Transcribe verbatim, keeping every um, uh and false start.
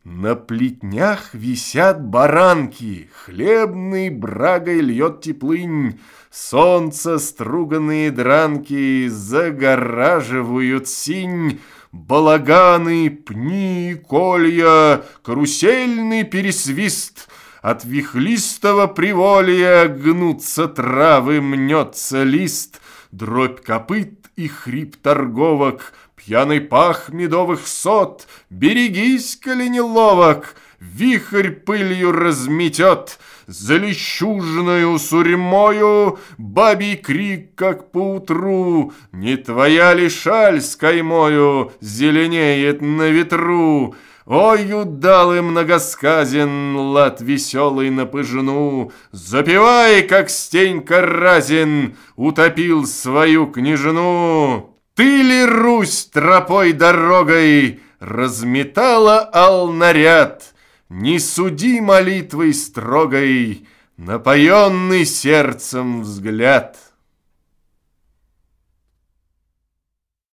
На плетнях висят баранки, хлебной брагой льет теплынь, солнце струганные дранки загораживают синь, балаганы, пни и колья, карусельный пересвист, от вихлистого приволья гнутся травы, мнется лист, дробь копыт и хрип торговок, пьяный пах медовых сот. Берегись, коли неловок, вихрь пылью разметет, за лещужною сурьмою бабий крик, как поутру. Не твоя ли шаль с каймою зеленеет на ветру? Ой, удалый многосказен лад веселый на пыжну, запевай, как Стенька Разин утопил свою княжну. Ты ли, Русь, тропой дорогой разметала ал наряд? Не суди молитвой строгой напоенный сердцем взгляд.